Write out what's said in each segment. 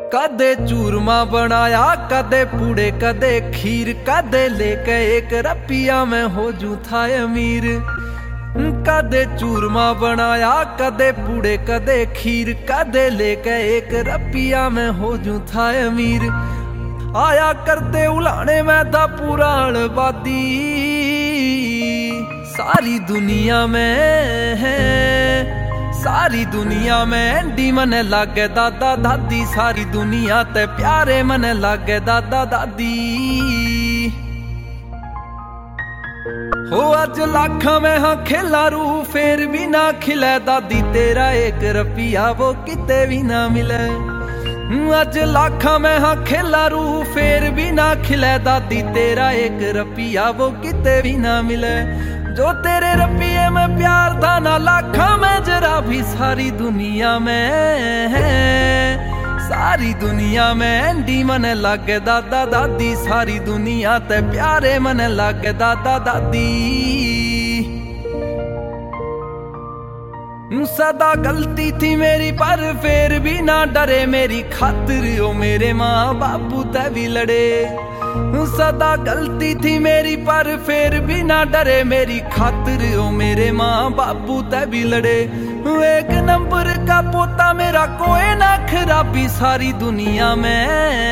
कदे चूरमा बनाया कदे पूड़े कदे खीर, कदे लेके एक रपिया में हो जू था अमीर। कदे चूरमा बनाया कदे पूड़े कदे खीर, कदे लेके एक रपिया में हो जू था अमीर। आया करते उलाने में था पूरा आबादी, सारी दुनिया में है सारी दुनिया में डी मन लागे दादा दादी, सारी दुनिया ते प्यारे मन लागे दादा दादी। हो आज लाखा में हाँ खेला रू फिर भी ना खिले दादी, तेरा एक रपिया वो किते भी ना मिले। आज लाखा में हाँ खेला रू फिर भी ना खिले दादी, तेरा एक रपिया वो किते भी ना मिले। जो तेरे रपिये में प्यार था ना लाखा में जरा भी, सारी दुनिया में सारी दुनिया में डी मन लागे दादा दादी, सारी दुनिया ते प्यारे मन लागे दादा दादी। सदा गलती थी मेरी पर फिर भी ना डरे, मेरी खातिर ओ मेरे माँ बापू ते भी लड़े। सदा गलती थी मेरी पर फिर भी ना डरे, मेरी खातिर ओ मेरे माँ बापू ते भी लड़े। एक नंबर का पोता मेरा कोई ना खराबी, सारी दुनिया में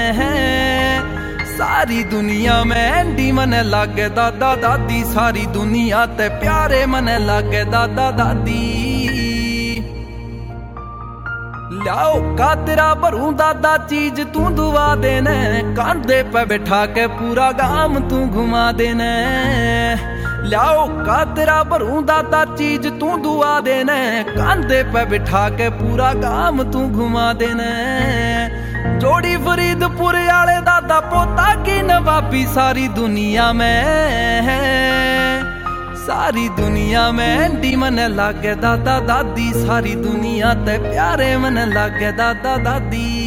सारी दुनिया में डी मन लागे दादा दादी, सारी दुनिया ते प्यारे मन लागे दादा दादी। लाओ का तेरा भरू दादा चीज तू दुआ देने, कांधे पे बैठा के पूरा गांव तू घुमा देने। लाओ का तेरा भरू दादा चीज तू दुआ देने, कांधे पे बैठा के पूरा गांव तू घुमा देने। जोड़ी फरीदपुर आले दादा पोता की नवाबी, सारी दुनिया में सारी दुनिया में डी मन लागे दादा दादी, सारी दुनिया ते प्यारे मन लागे दादा दादी।